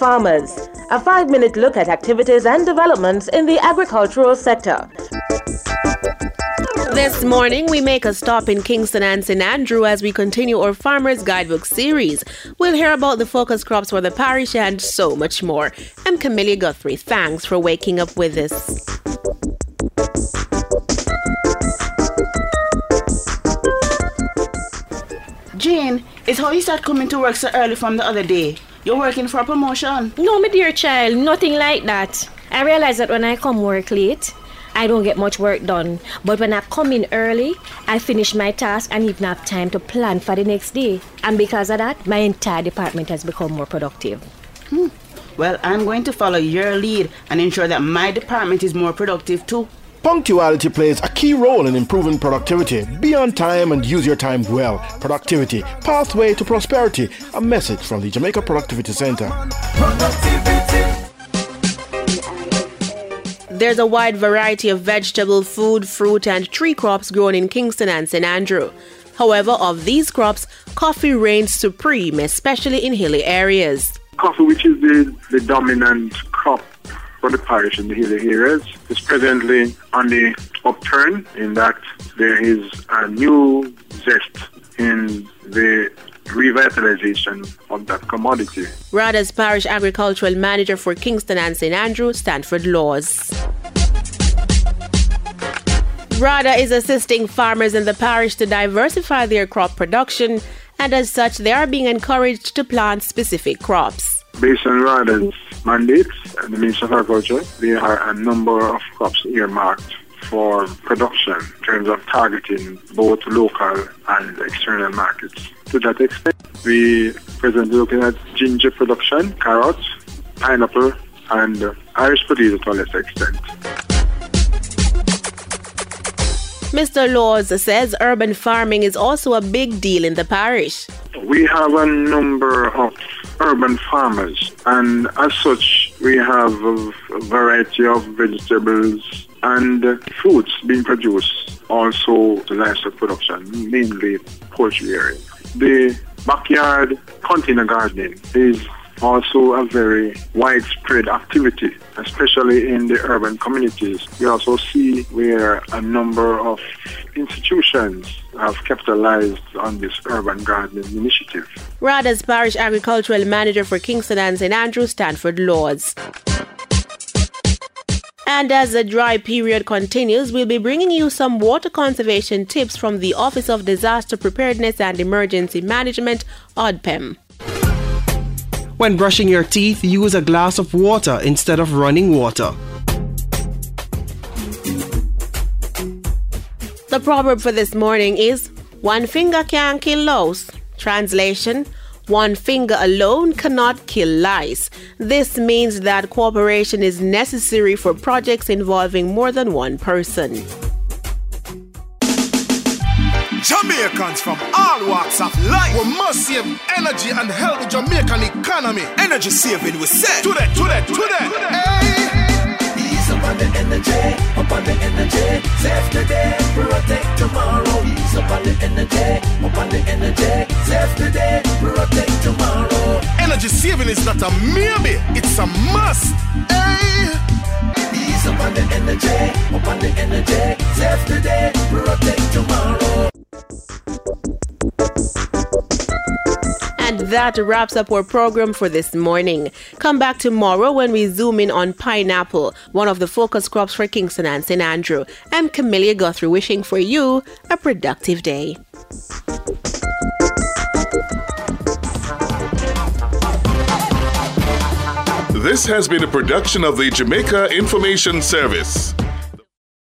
farmers. A 5-minute look at activities and developments in the agricultural sector. This morning, we make a stop in Kingston and St. Andrew as we continue our Farmer's Guidebook series. We'll hear about the focus crops for the parish and so much more. I'm Camilla Guthrie. Thanks for waking up with us. Jane, it's how you start coming to work so early from the other day. You're working for a promotion. No, my dear child, nothing like that. I realize that when I come work late, I don't get much work done. But when I come in early, I finish my task and even have time to plan for the next day. And because of that, my entire department has become more productive. Well, I'm going to follow your lead and ensure that my department is more productive too. Punctuality plays a key role in improving productivity. Be on time and use your time well. Productivity, pathway to prosperity. A message from the Jamaica Productivity Center. There's a wide variety of vegetable, food, fruit and tree crops grown in Kingston and St. Andrew. However, of these crops, coffee reigns supreme, especially in hilly areas. Coffee, which is the dominant crop for the parish in the hilly areas, is presently on the upturn in that there is a new zest in the revitalization of that commodity. RADA's Parish Agricultural Manager for Kingston and St. Andrew, Stanford Laws. RADA is assisting farmers in the parish to diversify their crop production, and as such, they are being encouraged to plant specific crops. Based on RADA's mandates and the Ministry of Agriculture, there are a number of crops earmarked for production in terms of targeting both local and external markets. To that extent, we presently looking at ginger production, carrots, pineapple, and Irish potato to a lesser extent. Mr. Laws says urban farming is also a big deal in the parish. We have a number of urban farmers, and as such, we have a variety of vegetables and fruits being produced, also the livestock production, mainly poultry area. The backyard container gardening is also a very widespread activity, especially in the urban communities. We also see where a number of institutions have capitalized on this urban gardening initiative. RADA's Parish Agricultural Manager for Kingston and St. Andrew, Stanford Laws. And as the dry period continues, we'll be bringing you some water conservation tips from the Office of Disaster Preparedness and Emergency Management, ODPEM. When brushing your teeth, use a glass of water instead of running water. The proverb for this morning is, "One finger can't kill louse." Translation, one finger alone cannot kill lice. This means that cooperation is necessary for projects involving more than one person. Jamaicans from all walks of life, we must save energy and help the Jamaican economy. Energy saving, we say. To that. Hey. Ease up on the energy, save today, protect tomorrow. Ease up on the energy, save today, protect tomorrow. Energy saving is not a maybe, it's a must. Hey. Ease up on the energy, save today, protect tomorrow. And that wraps up our program for this morning. Come back tomorrow when we zoom in on pineapple, one of the focus crops for Kingston and St. Andrew. I'm Camilla Guthrie, wishing for you a productive day. This has been a production of the Jamaica Information Service.